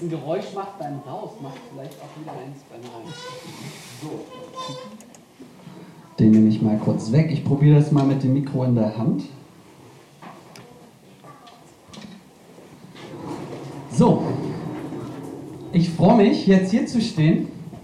ein Geräusch macht beim Raus, macht vielleicht auch wieder eins beim Rein. So. Den nehme ich mal kurz weg. Ich probiere das mal mit dem Mikro in der Hand. So. Ich freue mich, jetzt hier zu stehen.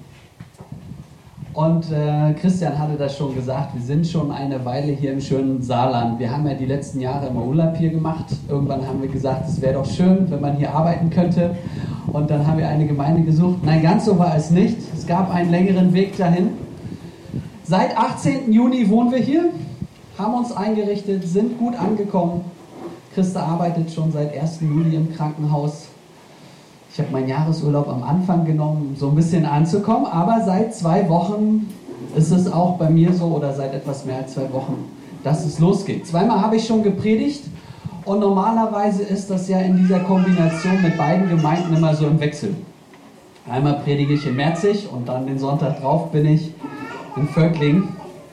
Und Christian hatte das schon gesagt, wir sind schon eine Weile hier im schönen Saarland. Wir haben ja die letzten Jahre immer Urlaub hier gemacht. Irgendwann haben wir gesagt, es wäre doch schön, wenn man hier arbeiten könnte. Und dann haben wir eine Gemeinde gesucht. Nein, ganz so war es nicht. Es gab einen längeren Weg dahin. Seit 18. Juni wohnen wir hier, haben uns eingerichtet, sind gut angekommen. Christa arbeitet schon seit 1. Juli im Krankenhaus. Ich habe meinen Jahresurlaub am Anfang genommen, um so ein bisschen anzukommen, aber seit 2 Wochen ist es auch bei mir so, oder seit etwas mehr als 2 Wochen, dass es losgeht. 2-mal habe ich schon gepredigt und normalerweise ist das ja in dieser Kombination mit beiden Gemeinden immer so im Wechsel. Einmal predige ich in Merzig und dann den Sonntag drauf bin ich in Völklingen.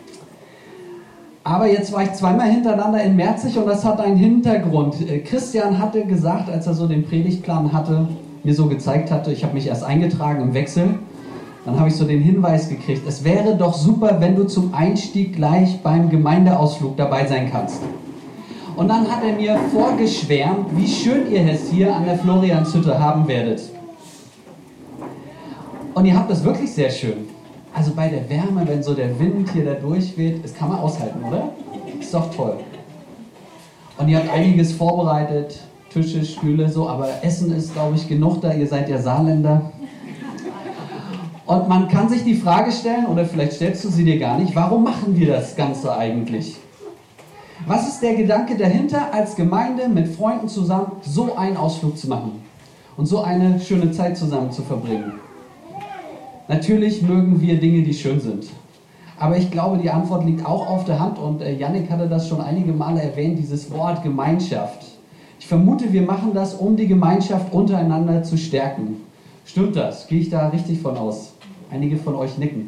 Aber jetzt war ich 2-mal hintereinander in Merzig und das hat einen Hintergrund. Christian hatte gesagt, als er so den Predigtplan hatte, mir so gezeigt hatte, ich habe mich erst eingetragen im Wechsel, dann habe ich so den Hinweis gekriegt, es wäre doch super, wenn du zum Einstieg gleich beim Gemeindeausflug dabei sein kannst. Und dann hat er mir vorgeschwärmt, wie schön ihr es hier an der Florianshütte haben werdet. Und ihr habt das wirklich sehr schön. Also bei der Wärme, wenn so der Wind hier da durchweht, das kann man aushalten, oder? Ist doch toll. Und ihr habt einiges vorbereitet, Tische, Stühle, so, aber Essen ist, glaube ich, genug da, ihr seid ja Saarländer. Und man kann sich die Frage stellen, oder vielleicht stellst du sie dir gar nicht, warum machen wir das Ganze eigentlich? Was ist der Gedanke dahinter, als Gemeinde mit Freunden zusammen so einen Ausflug zu machen und so eine schöne Zeit zusammen zu verbringen? Natürlich mögen wir Dinge, die schön sind. Aber ich glaube, die Antwort liegt auch auf der Hand und Jannik hatte das schon einige Male erwähnt, dieses Wort Gemeinschaft. Ich vermute, wir machen das, um die Gemeinschaft untereinander zu stärken. Stimmt das? Gehe ich da richtig von aus? Einige von euch nicken.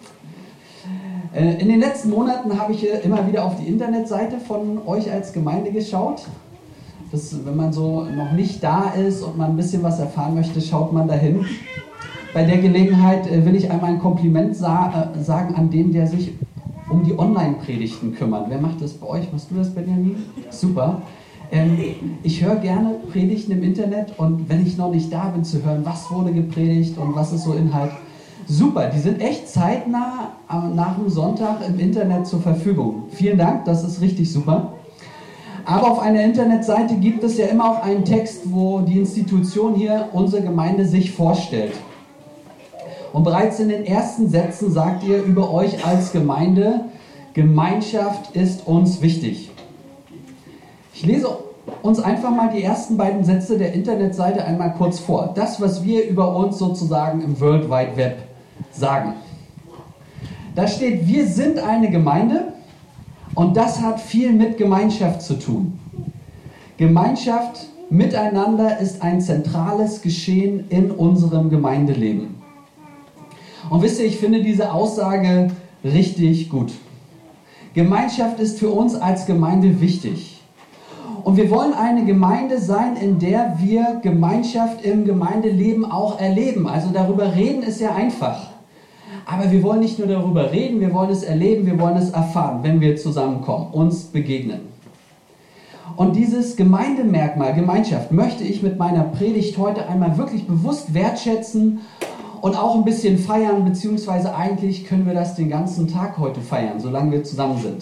In den letzten Monaten habe ich immer wieder auf die Internetseite von euch als Gemeinde geschaut. Wenn man so noch nicht da ist und man ein bisschen was erfahren möchte, schaut man dahin. Bei der Gelegenheit will ich einmal ein Kompliment sagen an den, der sich um die Online-Predigten kümmert. Wer macht das bei euch? Machst du das, Benjamin? Super. Ich höre gerne Predigten im Internet und wenn ich noch nicht da bin, zu hören, was wurde gepredigt und was ist so Inhalt. Super, die sind echt zeitnah nach dem Sonntag im Internet zur Verfügung. Vielen Dank, das ist richtig super. Aber auf einer Internetseite gibt es ja immer auch einen Text, wo die Institution hier, unsere Gemeinde, sich vorstellt. Und bereits in den ersten Sätzen sagt ihr über euch als Gemeinde, Gemeinschaft ist uns wichtig. Ich lese uns einfach mal die ersten beiden Sätze der Internetseite einmal kurz vor. Das, was wir über uns sozusagen im World Wide Web sagen. Da steht, wir sind eine Gemeinde und das hat viel mit Gemeinschaft zu tun. Gemeinschaft miteinander ist ein zentrales Geschehen in unserem Gemeindeleben. Und wisst ihr, ich finde diese Aussage richtig gut. Gemeinschaft ist für uns als Gemeinde wichtig. Und wir wollen eine Gemeinde sein, in der wir Gemeinschaft im Gemeindeleben auch erleben. Also darüber reden ist ja einfach. Aber wir wollen nicht nur darüber reden, wir wollen es erleben, wir wollen es erfahren, wenn wir zusammenkommen, uns begegnen. Und dieses Gemeindemerkmal, Gemeinschaft, möchte ich mit meiner Predigt heute einmal wirklich bewusst wertschätzen und auch ein bisschen feiern, beziehungsweise eigentlich können wir das den ganzen Tag heute feiern, solange wir zusammen sind.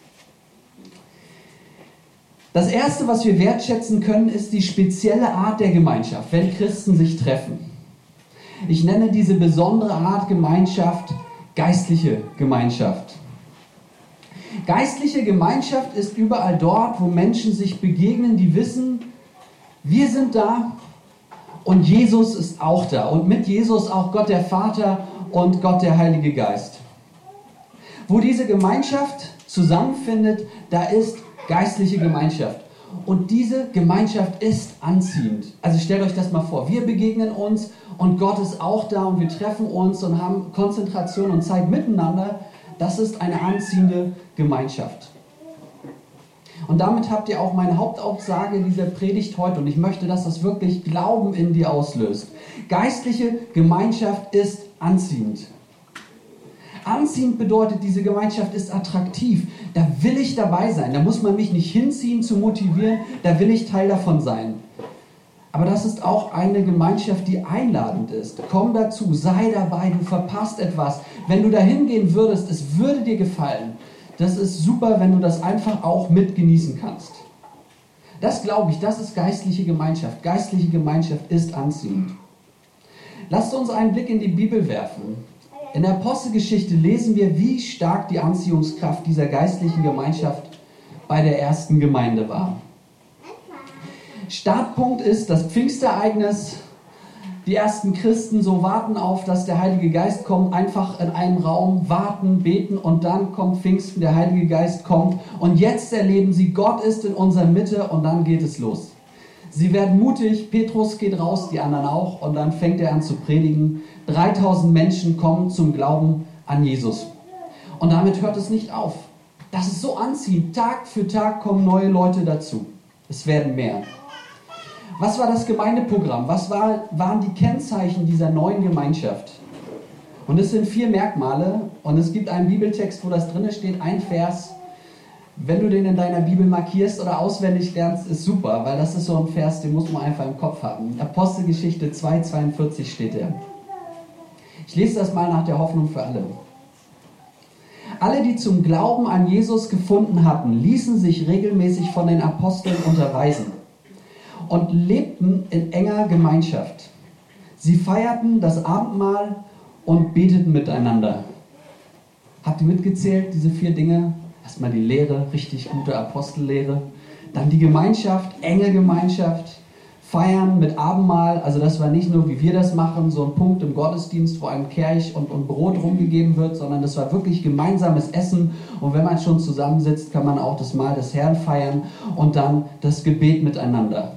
Das Erste, was wir wertschätzen können, ist die spezielle Art der Gemeinschaft, wenn Christen sich treffen. Ich nenne diese besondere Art Gemeinschaft geistliche Gemeinschaft. Geistliche Gemeinschaft ist überall dort, wo Menschen sich begegnen, die wissen, wir sind da und Jesus ist auch da. Und mit Jesus auch Gott der Vater und Gott der Heilige Geist. Wo diese Gemeinschaft zusammenfindet, da ist geistliche Gemeinschaft. Und diese Gemeinschaft ist anziehend. Also stellt euch das mal vor. Wir begegnen uns und Gott ist auch da und wir treffen uns und haben Konzentration und Zeit miteinander. Das ist eine anziehende Gemeinschaft. Und damit habt ihr auch meine Hauptaussage dieser Predigt heute. Und ich möchte, dass das wirklich Glauben in dir auslöst. Geistliche Gemeinschaft ist anziehend. Anziehend bedeutet, diese Gemeinschaft ist attraktiv. Da will ich dabei sein. Da muss man mich nicht hinziehen, zu motivieren. Da will ich Teil davon sein. Aber das ist auch eine Gemeinschaft, die einladend ist. Komm dazu, sei dabei, du verpasst etwas. Wenn du da hingehen würdest, es würde dir gefallen. Das ist super, wenn du das einfach auch mit genießen kannst. Das glaube ich, das ist geistliche Gemeinschaft. Geistliche Gemeinschaft ist anziehend. Lasst uns einen Blick in die Bibel werfen. In der Apostelgeschichte lesen wir, wie stark die Anziehungskraft dieser geistlichen Gemeinschaft bei der ersten Gemeinde war. Startpunkt ist das Pfingstereignis. Die ersten Christen so warten auf, dass der Heilige Geist kommt, einfach in einem Raum warten, beten und dann kommt Pfingsten, der Heilige Geist kommt und jetzt erleben sie, Gott ist in unserer Mitte und dann geht es los. Sie werden mutig, Petrus geht raus, die anderen auch und dann fängt er an zu predigen. 3000 Menschen kommen zum Glauben an Jesus. Und damit hört es nicht auf. Das ist so anziehend. Tag für Tag kommen neue Leute dazu. Es werden mehr. Was war das Gemeindeprogramm? Was waren die Kennzeichen dieser neuen Gemeinschaft? Und es sind 4 Merkmale und es gibt einen Bibeltext, wo das drin steht, ein Vers. Wenn du den in deiner Bibel markierst oder auswendig lernst, ist super, weil das ist so ein Vers, den muss man einfach im Kopf haben. Apostelgeschichte 2,42 steht er. Ich lese das mal nach der Hoffnung für alle. Alle, die zum Glauben an Jesus gefunden hatten, ließen sich regelmäßig von den Aposteln unterweisen und lebten in enger Gemeinschaft. Sie feierten das Abendmahl und beteten miteinander. Habt ihr mitgezählt, diese 4 Dinge? Erstmal die Lehre, richtig gute Apostellehre. Dann die Gemeinschaft, enge Gemeinschaft. Feiern mit Abendmahl, also das war nicht nur, wie wir das machen, so ein Punkt im Gottesdienst, wo ein Kelch und Brot rumgegeben wird, sondern das war wirklich gemeinsames Essen. Und wenn man schon zusammensitzt, kann man auch das Mahl des Herrn feiern und dann das Gebet miteinander.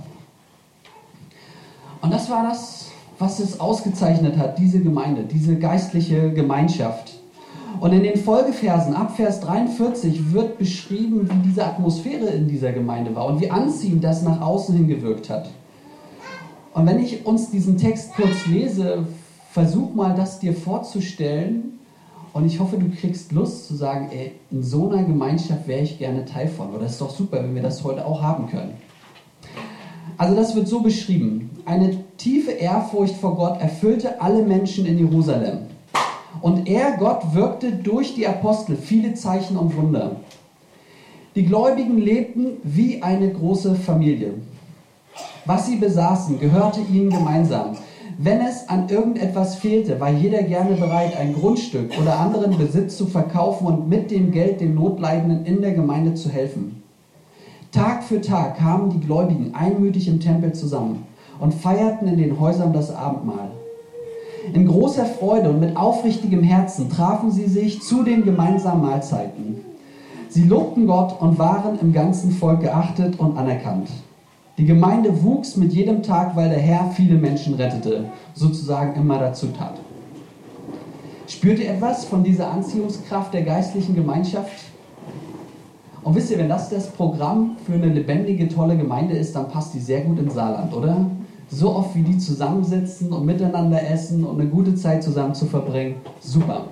Und das war das, was es ausgezeichnet hat, diese Gemeinde, diese geistliche Gemeinschaft. Und in den Folgeversen, ab Vers 43, wird beschrieben, wie diese Atmosphäre in dieser Gemeinde war und wie anziehend das nach außen hin gewirkt hat. Und wenn ich uns diesen Text kurz lese, versuch mal, das dir vorzustellen. Und ich hoffe, du kriegst Lust zu sagen, ey, in so einer Gemeinschaft wäre ich gerne Teil von. Oder das ist doch super, wenn wir das heute auch haben können. Also das wird so beschrieben. Eine tiefe Ehrfurcht vor Gott erfüllte alle Menschen in Jerusalem. Und er, Gott, wirkte durch die Apostel viele Zeichen und Wunder. Die Gläubigen lebten wie eine große Familie. Was sie besaßen, gehörte ihnen gemeinsam. Wenn es an irgendetwas fehlte, war jeder gerne bereit, ein Grundstück oder anderen Besitz zu verkaufen und mit dem Geld den Notleidenden in der Gemeinde zu helfen. Tag für Tag kamen die Gläubigen einmütig im Tempel zusammen und feierten in den Häusern das Abendmahl. In großer Freude und mit aufrichtigem Herzen trafen sie sich zu den gemeinsamen Mahlzeiten. Sie lobten Gott und waren im ganzen Volk geachtet und anerkannt. Die Gemeinde wuchs mit jedem Tag, weil der Herr viele Menschen rettete, sozusagen immer dazu tat. Spürt ihr etwas von dieser Anziehungskraft der geistlichen Gemeinschaft? Und wisst ihr, wenn das Programm für eine lebendige, tolle Gemeinde ist, dann passt die sehr gut ins Saarland, oder? So oft wie die zusammensitzen und miteinander essen und eine gute Zeit zusammen zu verbringen, super.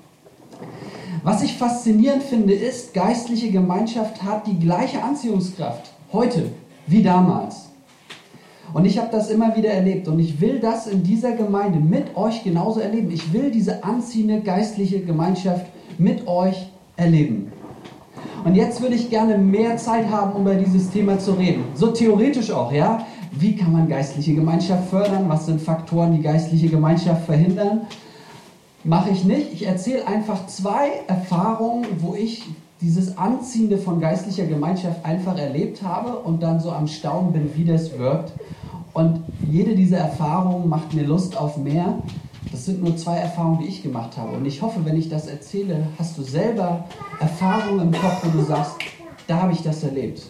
Was ich faszinierend finde, ist, geistliche Gemeinschaft hat die gleiche Anziehungskraft heute wie damals. Und ich habe das immer wieder erlebt und ich will das in dieser Gemeinde mit euch genauso erleben. Ich will diese anziehende geistliche Gemeinschaft mit euch erleben. Und jetzt würde ich gerne mehr Zeit haben, um über dieses Thema zu reden. So theoretisch auch, ja? Wie kann man geistliche Gemeinschaft fördern? Was sind Faktoren, die geistliche Gemeinschaft verhindern? Mache ich nicht. Ich erzähle einfach 2 Erfahrungen, wo ich dieses Anziehende von geistlicher Gemeinschaft einfach erlebt habe und dann so am Staunen bin, wie das wirkt. Und jede dieser Erfahrungen macht mir Lust auf mehr. Das sind nur 2 Erfahrungen, die ich gemacht habe. Und ich hoffe, wenn ich das erzähle, hast du selber Erfahrungen im Kopf, wo du sagst, da habe ich das erlebt.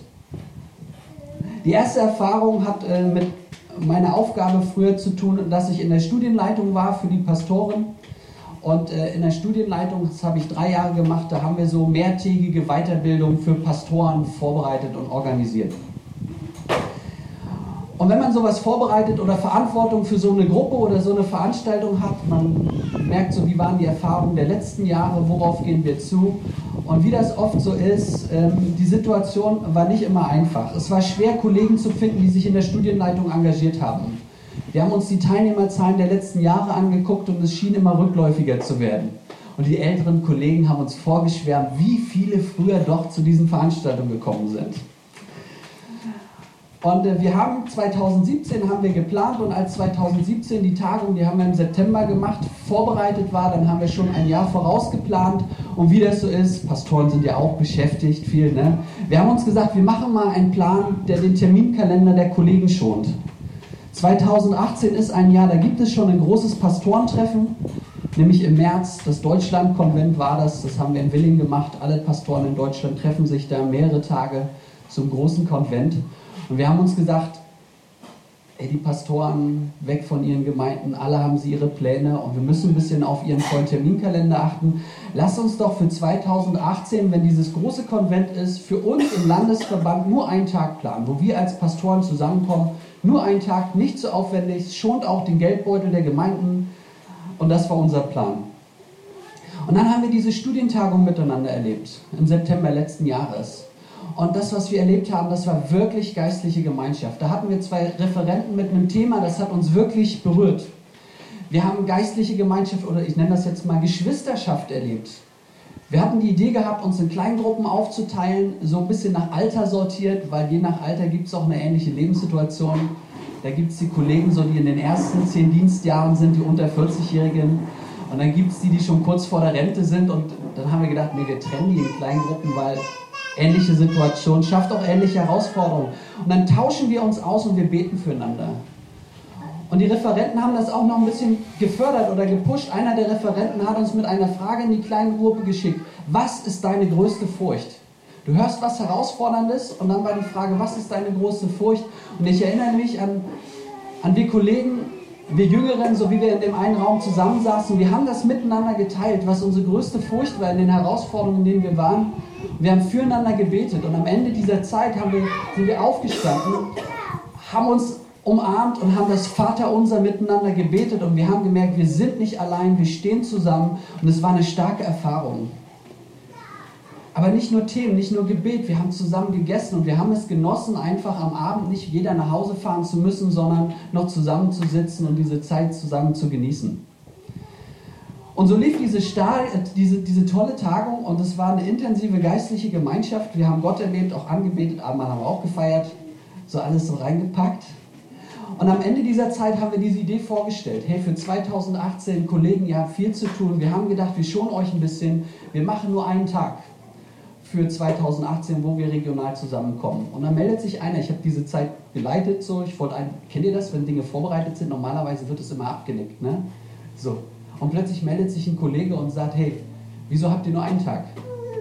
Die erste Erfahrung hat mit meiner Aufgabe früher zu tun, dass ich in der Studienleitung war für die Pastoren. Und in der Studienleitung, das habe ich 3 Jahre gemacht, da haben wir so mehrtägige Weiterbildung für Pastoren vorbereitet und organisiert. Und wenn man sowas vorbereitet oder Verantwortung für so eine Gruppe oder so eine Veranstaltung hat, man merkt so, wie waren die Erfahrungen der letzten Jahre, worauf gehen wir zu? Und wie das oft so ist, die Situation war nicht immer einfach. Es war schwer, Kollegen zu finden, die sich in der Studienleitung engagiert haben. Wir haben uns die Teilnehmerzahlen der letzten Jahre angeguckt und es schien immer rückläufiger zu werden. Und die älteren Kollegen haben uns vorgeschwärmt, wie viele früher doch zu diesen Veranstaltungen gekommen sind. Und wir haben 2017 haben wir geplant und als 2017 die Tagung, die haben wir im September gemacht, vorbereitet war, dann haben wir schon ein Jahr voraus geplant und wie das so ist, Pastoren sind ja auch beschäftigt, viel, ne? Wir haben uns gesagt, wir machen mal einen Plan, der den Terminkalender der Kollegen schont. 2018 ist ein Jahr, da gibt es schon ein großes Pastorentreffen, nämlich im März, das Deutschlandkonvent war das haben wir in Willingen gemacht, alle Pastoren in Deutschland treffen sich da mehrere Tage zum großen Konvent. Und wir haben uns gesagt, ey, die Pastoren weg von ihren Gemeinden, alle haben sie ihre Pläne und wir müssen ein bisschen auf ihren vollen Terminkalender achten. Lasst uns doch für 2018, wenn dieses große Konvent ist, für uns im Landesverband nur einen Tag planen, wo wir als Pastoren zusammenkommen. Nur einen Tag, nicht so aufwendig, schont auch den Geldbeutel der Gemeinden und das war unser Plan. Und dann haben wir diese Studientagung miteinander erlebt, im September letzten Jahres. Und das, was wir erlebt haben, das war wirklich geistliche Gemeinschaft. Da hatten wir 2 Referenten mit einem Thema, das hat uns wirklich berührt. Wir haben geistliche Gemeinschaft, oder ich nenne das jetzt mal Geschwisterschaft erlebt. Wir hatten die Idee gehabt, uns in Kleingruppen aufzuteilen, so ein bisschen nach Alter sortiert, weil je nach Alter gibt es auch eine ähnliche Lebenssituation. Da gibt es die Kollegen, so, die in den ersten 10 Dienstjahren sind, die unter 40-Jährigen. Und dann gibt es die, die schon kurz vor der Rente sind. Und dann haben wir gedacht, nee, wir trennen die in Kleingruppen, weil ähnliche Situation schafft auch ähnliche Herausforderungen. Und dann tauschen wir uns aus und wir beten füreinander. Und die Referenten haben das auch noch ein bisschen gefördert oder gepusht. Einer der Referenten hat uns mit einer Frage in die kleine Gruppe geschickt. Was ist deine größte Furcht? Du hörst was Herausforderndes und dann war die Frage, was ist deine größte Furcht? Und ich erinnere mich an wir Kollegen, wir Jüngeren, so wie wir in dem einen Raum zusammensaßen. Wir haben das miteinander geteilt, was unsere größte Furcht war in den Herausforderungen, in denen wir waren. Wir haben füreinander gebetet und am Ende dieser Zeit sind wir aufgestanden, haben uns umarmt und haben das Vaterunser miteinander gebetet und wir haben gemerkt, wir sind nicht allein, wir stehen zusammen und es war eine starke Erfahrung. Aber nicht nur Themen, nicht nur Gebet, wir haben zusammen gegessen und wir haben es genossen, einfach am Abend nicht jeder nach Hause fahren zu müssen, sondern noch zusammenzusitzen und diese Zeit zusammen zu genießen. Und so lief diese tolle Tagung und es war eine intensive geistliche Gemeinschaft. Wir haben Gott erlebt, auch angebetet, Abendmahl haben wir auch gefeiert, so alles so reingepackt. Und am Ende dieser Zeit haben wir diese Idee vorgestellt. Hey, für 2018, Kollegen, ihr habt viel zu tun. Wir haben gedacht, wir schonen euch ein bisschen. Wir machen nur einen Tag für 2018, wo wir regional zusammenkommen. Und dann meldet sich einer, ich habe diese Zeit geleitet, so, kennt ihr das, wenn Dinge vorbereitet sind? Normalerweise wird es immer abgenickt, ne? So. Und plötzlich meldet sich ein Kollege und sagt, hey, wieso habt ihr nur einen Tag?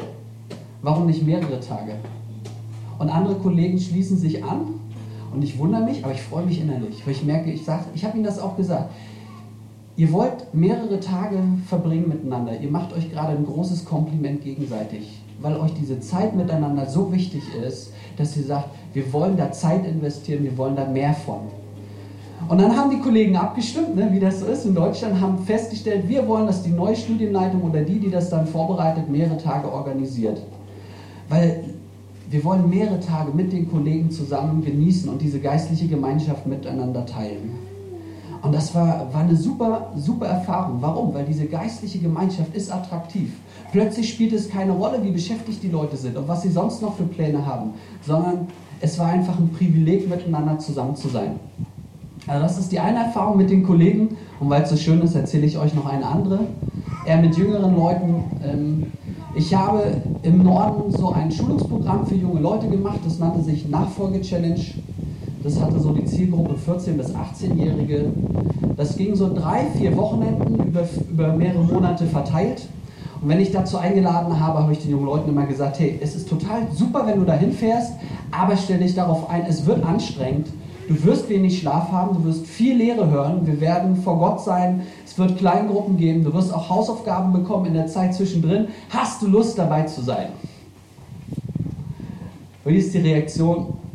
Warum nicht mehrere Tage? Und andere Kollegen schließen sich an und ich wundere mich, aber ich freue mich innerlich, weil ich merke, ich habe ihnen das auch gesagt, ihr wollt mehrere Tage verbringen miteinander, ihr macht euch gerade ein großes Kompliment gegenseitig, weil euch diese Zeit miteinander so wichtig ist, dass ihr sagt, wir wollen da Zeit investieren, wir wollen da mehr von. Und dann haben die Kollegen abgestimmt, ne, wie das so ist in Deutschland, haben festgestellt, wir wollen, dass die neue Studienleitung oder die das dann vorbereitet, mehrere Tage organisiert. Weil wir wollen mehrere Tage mit den Kollegen zusammen genießen und diese geistliche Gemeinschaft miteinander teilen. Und das war eine super, super Erfahrung. Warum? Weil diese geistliche Gemeinschaft ist attraktiv. Plötzlich spielt es keine Rolle, wie beschäftigt die Leute sind und was sie sonst noch für Pläne haben, sondern es war einfach ein Privileg, miteinander zusammen zu sein. Also das ist die eine Erfahrung mit den Kollegen und weil es so schön ist, erzähle ich euch noch eine andere. Eher mit jüngeren Leuten. Ich habe im Norden so ein Schulungsprogramm für junge Leute gemacht, das nannte sich Nachfolge-Challenge. Das hatte so die Zielgruppe 14- bis 18-Jährige. Das ging so 3-4 Wochenenden über mehrere Monate verteilt. Und wenn ich dazu eingeladen habe, habe ich den jungen Leuten immer gesagt, hey, es ist total super, wenn du dahin fährst, aber stell dich darauf ein, es wird anstrengend. Du wirst wenig Schlaf haben, du wirst viel Lehre hören, wir werden vor Gott sein, es wird Kleingruppen geben, du wirst auch Hausaufgaben bekommen in der Zeit zwischendrin. Hast du Lust dabei zu sein? Wie ist die Reaktion?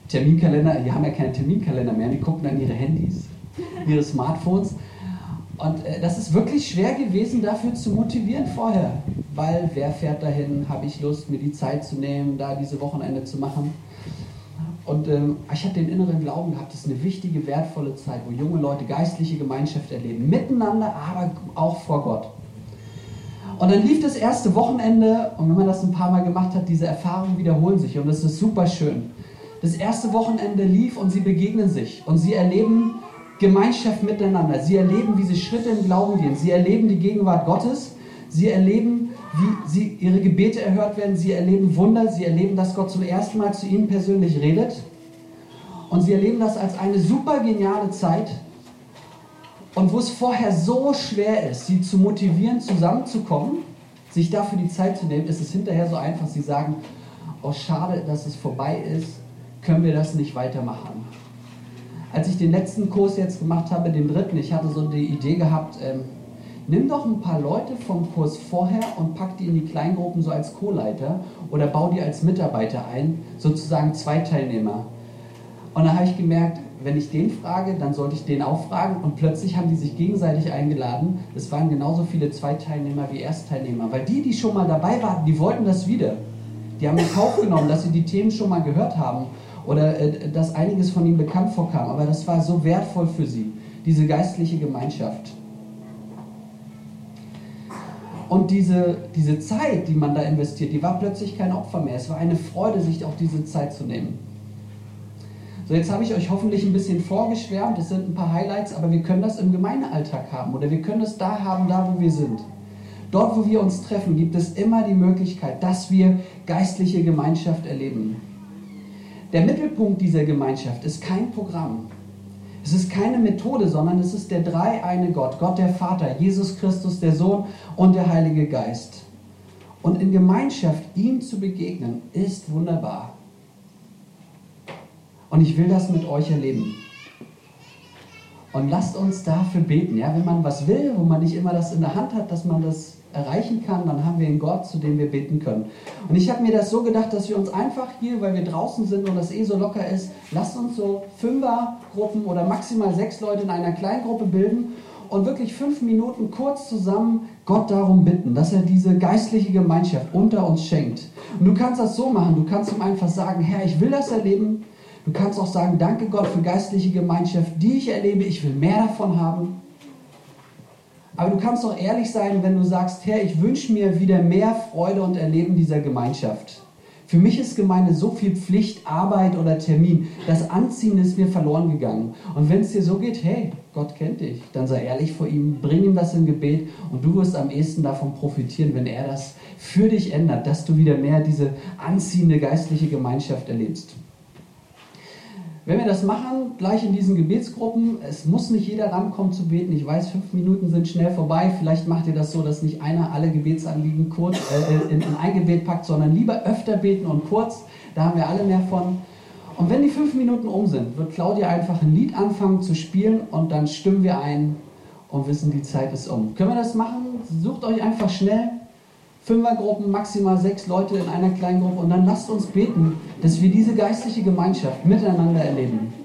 Terminkalender, die haben ja keinen Terminkalender mehr, die gucken dann ihre Handys, ihre Smartphones. Und das ist wirklich schwer gewesen, dafür zu motivieren vorher. Weil, wer fährt dahin, habe ich Lust, mir die Zeit zu nehmen, da diese Wochenende zu machen. Und ich habe den inneren Glauben gehabt, das ist eine wichtige, wertvolle Zeit, wo junge Leute geistliche Gemeinschaft erleben. Miteinander, aber auch vor Gott. Und dann lief das erste Wochenende und wenn man das ein paar Mal gemacht hat, diese Erfahrungen wiederholen sich und das ist super schön. Das erste Wochenende lief und sie begegnen sich und sie erleben Gemeinschaft miteinander. Sie erleben, wie sie Schritte im Glauben gehen. Sie erleben die Gegenwart Gottes. Sie erleben, wie ihre Gebete erhört werden. Sie erleben Wunder. Sie erleben, dass Gott zum ersten Mal zu ihnen persönlich redet. Und sie erleben das als eine super geniale Zeit. Und wo es vorher so schwer ist, sie zu motivieren, zusammenzukommen, sich dafür die Zeit zu nehmen, ist es hinterher so einfach. Sie sagen, oh schade, dass es vorbei ist, können wir das nicht weitermachen. Als ich den letzten Kurs jetzt gemacht habe, den dritten, ich hatte so die Idee gehabt, nimm doch ein paar Leute vom Kurs vorher und pack die in die Kleingruppen so als Co-Leiter oder bau die als Mitarbeiter ein, sozusagen 2 Teilnehmer. Und da habe ich gemerkt, wenn ich den frage, dann sollte ich den auch fragen und plötzlich haben die sich gegenseitig eingeladen. Es waren genauso viele Zweiteilnehmer wie Erstteilnehmer, weil die schon mal dabei waren, die wollten das wieder. Die haben in Kauf genommen, dass sie die Themen schon mal gehört haben. Oder dass einiges von ihm bekannt vorkam. Aber das war so wertvoll für sie, diese geistliche Gemeinschaft. Und diese Zeit, die man da investiert, die war plötzlich kein Opfer mehr. Es war eine Freude, sich auch diese Zeit zu nehmen. So, jetzt habe ich euch hoffentlich ein bisschen vorgeschwärmt. Es sind ein paar Highlights, aber wir können das im Gemeindealltag haben. Oder wir können das da haben, da wo wir sind. Dort, wo wir uns treffen, gibt es immer die Möglichkeit, dass wir geistliche Gemeinschaft erleben. Der Mittelpunkt dieser Gemeinschaft ist kein Programm. Es ist keine Methode, sondern es ist der dreieine Gott, Gott der Vater, Jesus Christus, der Sohn und der Heilige Geist. Und in Gemeinschaft ihm zu begegnen, ist wunderbar. Und ich will das mit euch erleben. Und lasst uns dafür beten. Ja? Wenn man was will, wo man nicht immer das in der Hand hat, dass man das erreichen kann, dann haben wir einen Gott, zu dem wir beten können. Und ich habe mir das so gedacht, dass wir uns einfach hier, weil wir draußen sind und das so locker ist, lasst uns so 5er-Gruppen oder maximal 6 Leute in einer Kleingruppe bilden und wirklich 5 Minuten kurz zusammen Gott darum bitten, dass er diese geistliche Gemeinschaft unter uns schenkt. Und du kannst das so machen, du kannst ihm einfach sagen, Herr, ich will das erleben. Du kannst auch sagen, danke Gott für geistliche Gemeinschaft, die ich erlebe, ich will mehr davon haben. Aber du kannst auch ehrlich sein, wenn du sagst, Herr, ich wünsche mir wieder mehr Freude und Erleben dieser Gemeinschaft. Für mich ist Gemeinde so viel Pflicht, Arbeit oder Termin. Das Anziehen ist mir verloren gegangen. Und wenn es dir so geht, hey, Gott kennt dich, dann sei ehrlich vor ihm, bring ihm das in Gebet und du wirst am ehesten davon profitieren, wenn er das für dich ändert, dass du wieder mehr diese anziehende geistliche Gemeinschaft erlebst. Wenn wir das machen, gleich in diesen Gebetsgruppen, es muss nicht jeder rankommen zu beten. Ich weiß, 5 Minuten sind schnell vorbei. Vielleicht macht ihr das so, dass nicht einer alle Gebetsanliegen kurz in ein Gebet packt, sondern lieber öfter beten und kurz. Da haben wir alle mehr von. Und wenn die 5 Minuten um sind, wird Claudia einfach ein Lied anfangen zu spielen und dann stimmen wir ein und wissen, die Zeit ist um. Können wir das machen? Sucht euch einfach schnell 5er-Gruppen, maximal 6 Leute in einer kleinen Gruppe und dann lasst uns beten, dass wir diese geistliche Gemeinschaft miteinander erleben.